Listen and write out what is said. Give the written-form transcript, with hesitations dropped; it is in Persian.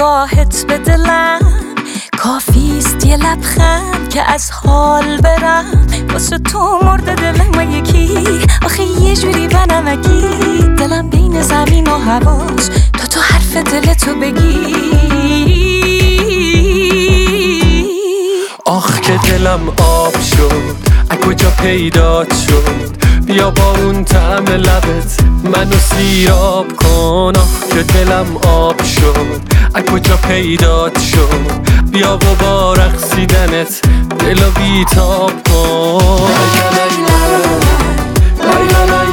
نگاهت به دلم کافیست، یه لبخند که از حال برم. واسه تو مرد دلم یکی، آخه یه جوری بنمکی. دلم بین زمین و هواش، تو حرف دلتو بگی. آخ که دلم آب شد، از کجا پیدات شد؟ بیا با اون طعم لبت منو سیراب کن. آخ که دلم آب شد، از کجا پیدات شد؟ بیا و با رقصیدنت دلو بیتاب کن.